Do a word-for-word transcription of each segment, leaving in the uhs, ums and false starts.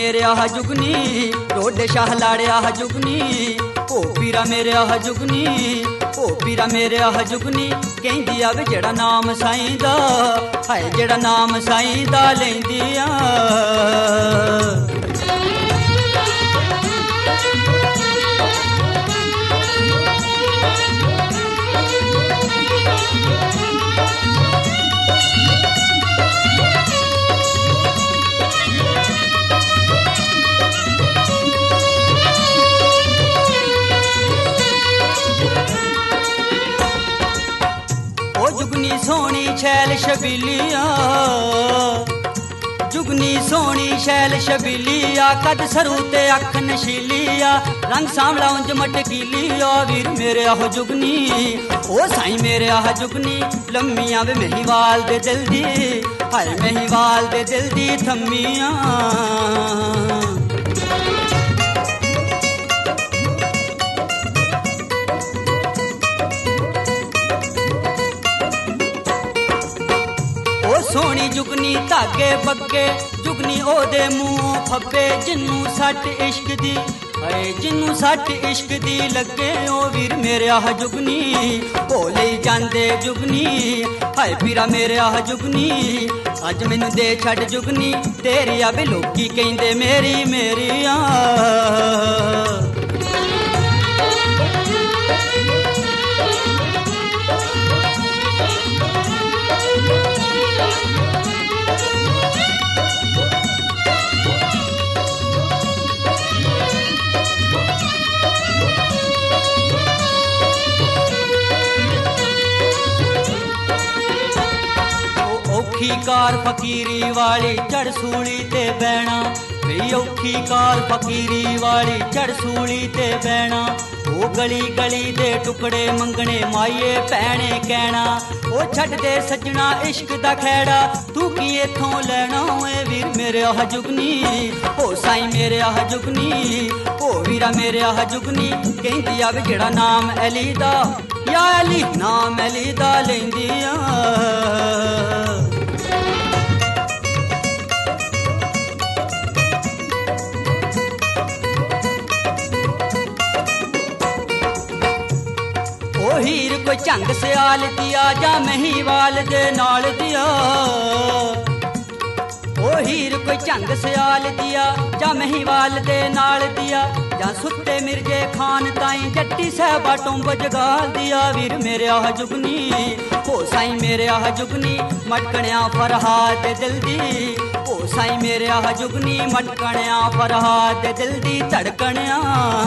मेरे आह जुगनी रोडे शाह लाड़े आह जुगनी ओ पीरा मेरे आह जुगनी ओ पीरा मेरे आह जुगनी कहंदी आ वे जेड़ा नाम साईं दा हाय जेड़ा नाम साईं दा लैंदी आ जुगनी सोहनी शैल शबीलिया जुगनी सोहनी शैल शबीलिया कद सरू ते अख नशीलिया रंग सांवला उंज मटकीलिया वीर मेरे आह जुगनी ओ साईं मेरे आह जुगनी लम्मियां वे महिवाल दे दिल दी हाय महिवाल दे दिल दी थम्मियां सोहनी जुगनी धागे बग्गे जुगनी ओदे मुंहों फब्बे जिन्नू सट इश्क दी हाय जिन्नू सट इश्क दी लगे ओ वीर मेरे आह जुगनी भोले जांदे जुगनी हाय पीरा मेरे आह जुगनी अज मैनू दे छड़ जुगनी तेरी आ वे लोकी कहंदे मेरी मेरी आ औखी कार फकीरी वाली चढ़ सूली ते बैणा वे औखी कार फकीरी वाली चढ़ सूली ते बैणा ओ गली गली दे टुकड़े मंगने माइए भैणे कहना ओ छड़ दे सजना इश्क दा खैड़ा तू की इथों लैना ए वीर मेरे आह जुगनी ओ साईं मेरे आह जुगनी ओ वीरा मेरे आह जुगनी कहंदी आ वे जेड़ा नाम अली दा या अली नाम अली दा लैंदी आ हीर कोई झंग सियाल दिया जा महिवाल दे नाल दिया ओ हीर कोई झंग सियाल दिया जा महिवाल दे नाल दिया जा सुत्ते मिर्जे खान ताई जट्टी साहबा टुंब जगाल दिया वीर मेरे आह जुगनी ओ साईं मेरे आह जुगनी मटकणिया फरहाद दे दिल दी ओ साईं मेरे आह जुगनी मटकणिया फरहाद दे दिल दी धड़कणिया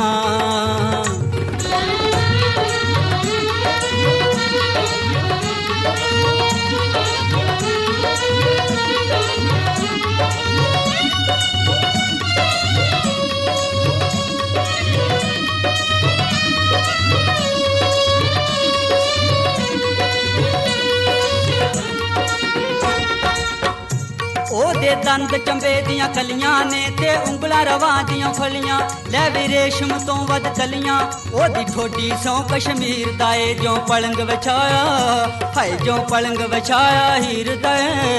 ओदे दंद चंबे दियां कलियां ने ते उंगलां रवां दियां फलियां लै वी रेशम तो वध कलियां ओदी ठोडी सौ कश्मीर दा ए जो पलंग विछाया हाय जो पलंग विछाया हीर दा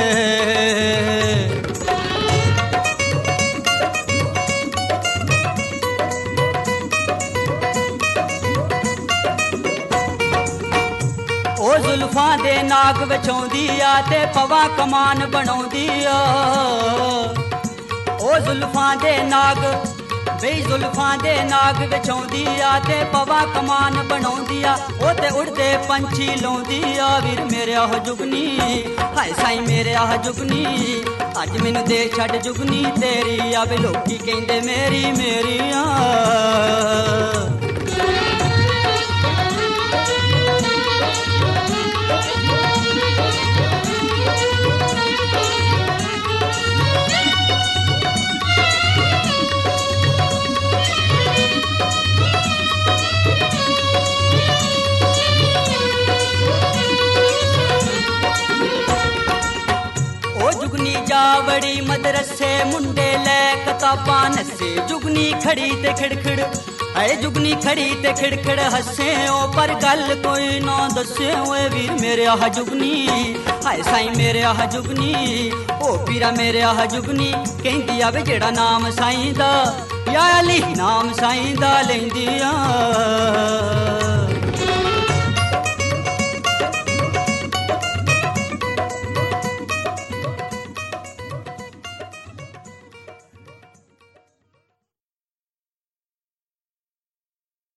ओ जुल्फां दे नाग विछाउंदी आ ते पवा कमान बनाउंदी आ ओ जुल्फां दे नाग वे जुल्फां दे नाग विछाउंदी आ ते पवा कमान बनाउंदी आ ओ ते उड़दे पंछी लाउंदी आ वीर मेरे आह जुगनी हाय साईं मेरे आह जुगनी अज मैनू दे छड़ जुगनी तेरी आ वे लोकी कहंदे मेरी मेरी आ जावड़ी मदरसे मुंडे लै कताबां नसे जुगनी खड़ी ते खिड़खिड़ ऐ जुगनी खड़ी ते खिड़खिड़ हसे ओ पर गल कोई ना दसे ओए वीर मेरे आह जुगनी हाय साईं मेरे आह जुगनी ओ पीरा मेरे आह जुगनी कहंदी आवे जेड़ा नाम साईं दा या अली नाम साईं दा लैंदी आ